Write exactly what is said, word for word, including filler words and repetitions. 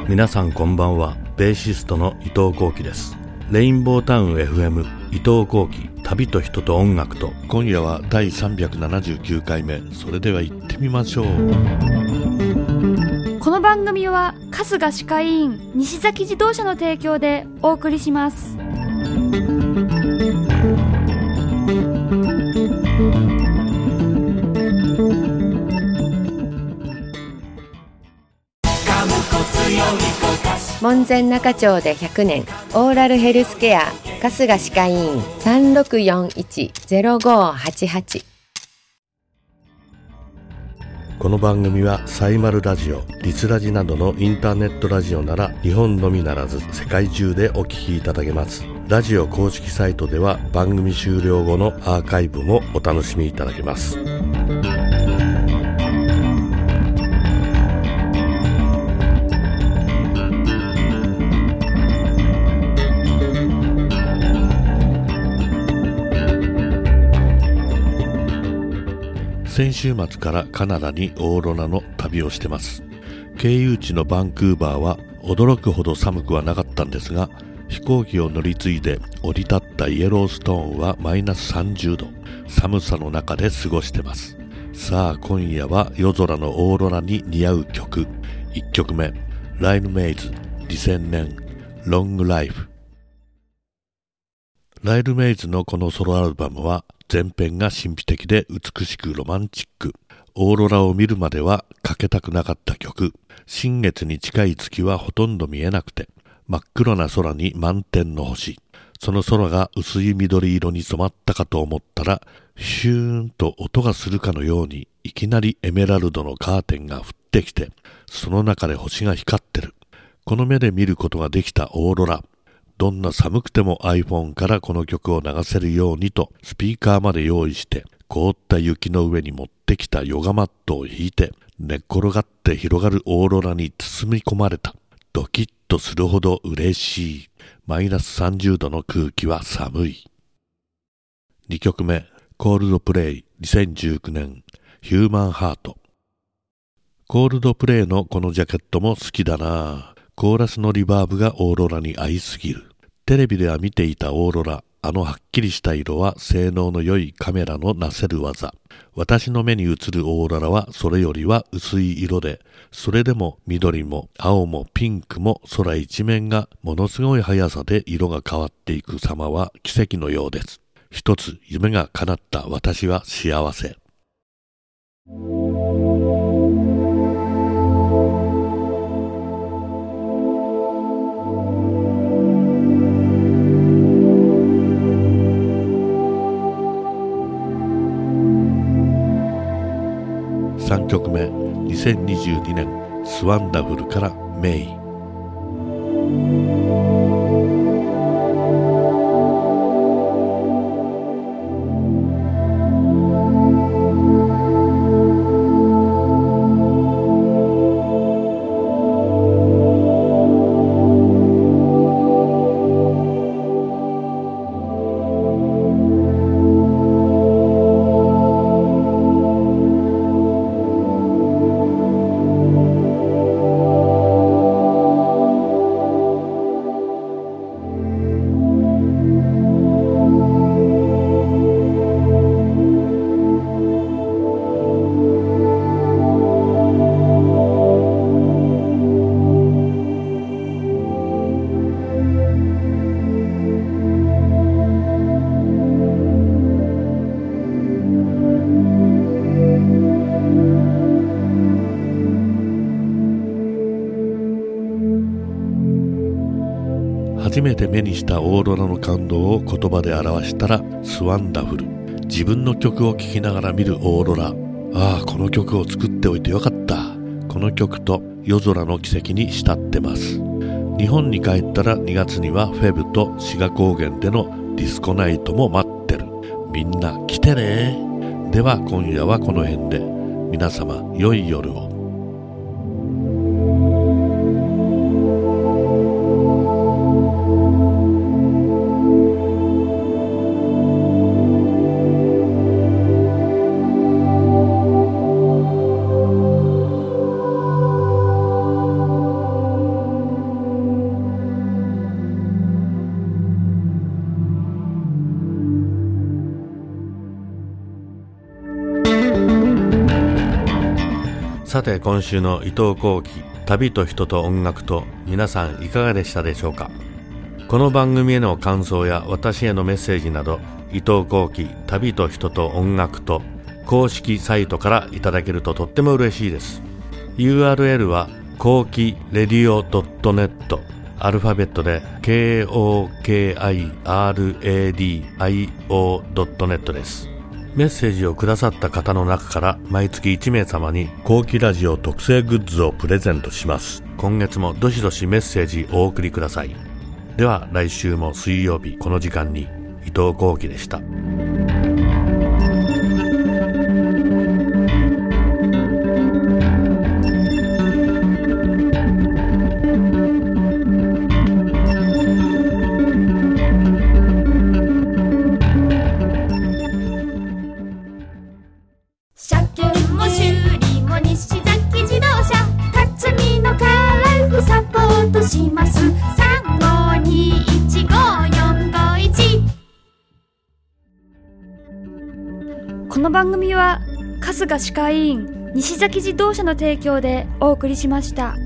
皆さんこんばんは。ベーシストの伊藤幸喜です。レインボータウン エフエム 伊藤幸喜、旅と人と音楽と。 今夜はだいさんびゃくななじゅうきゅうかいめ。それでは行ってみましょう。 この番組は春日歯科医院西崎自動車の提供でお送りします。 門前仲町でひゃくねん、オーラルヘルスケア春日歯科医院 さんろくよんいち ゼロごはちはち。 この番組はサイマルラジオ、リスラジなどのインターネットラジオなら日本のみならず世界中でお聞きいただけます。ラジオ公式サイトでは番組終了後のアーカイブもお楽しみいただけます。 先週末からカナダにオーロラの旅をしてます。経由地のバンクーバーは驚くほど寒くはなかったんですが、飛行機を乗り継いで降り立ったイエローストーンはマイナスさんじゅうど、寒さの中で過ごしてます。さあ今夜は夜空のオーロラに似合う曲。いっきょくめ、ライルメイズにせんねんロングライフ。ライルメイズのこのソロアルバムは全編が神秘的で美しくロマンチック。オーロラを見るまではかけたくなかった曲。新月に近い月はほとんど見えなくて、真っ黒な空に満天の星。その空が薄い緑色に染まったかと思ったら、シューンと音がするかのようにいきなりエメラルドのカーテンが降ってきて、その中で星が光ってる。この目で見ることができたオーロラ。どんな寒くても iPhone からこの曲を流せるようにとスピーカーまで用意して、凍った雪の上に持ってきたヨガマットを引いて、寝っ転がって広がるオーロラに包み込まれた。ドキッとするほど嬉しい。マイナスさんじゅうどの空気は寒い。にきょくめ、コールドプレイにせんじゅうきゅうねんヒューマンハート。コールドプレイのこのジャケットも好きだな。コーラスのリバーブがオーロラに合いすぎる。テレビでは見ていたオーロラ、あのはっきりした色は性能の良いカメラのなせる技。私の目に映るオーロラはそれよりは薄い色で、それでも緑も青もピンクも空一面がものすごい速さで色が変わっていく様は奇跡のようです。一つ夢が叶った私は幸せ。さんきょくめ、にせんにじゅうにねんスワンダフルからメイ。初めて目にしたオーロラの感動を言葉で表したらスワンダフル。自分の曲を聴きながら見るオーロラ。ああ、この曲を作っておいてよかった。この曲と夜空の奇跡に浸ってます。日本に帰ったらにがつにはフェブと志賀高原でのディスコナイトも待ってる。みんな来てね。では今夜はこの辺で。皆様良い夜を。 さて今週の伊藤幸喜旅と人と音楽と、皆さんいかがでしたでしょうか。この番組への感想や私へのメッセージなど、伊藤幸喜旅と人と音楽と公式サイトからいただけるととっても嬉しいです。 ユーアールエル は幸喜レディオ ドットネット、 アルファベットで ケーオーケーアイアールエーディーアイオー ドットネット です。メッセージをくださった方の中から毎月いち名様に幸喜ラジオ特製グッズをプレゼントします。今月もどしどしメッセージお送りください。では来週も水曜日この時間に、伊藤幸喜でした。 車検も修理も西崎自動車、辰巳のカラフサポートします。さんごにいちごよんごいち。この番組は春日歯科医院西崎自動車の提供でお送りしました。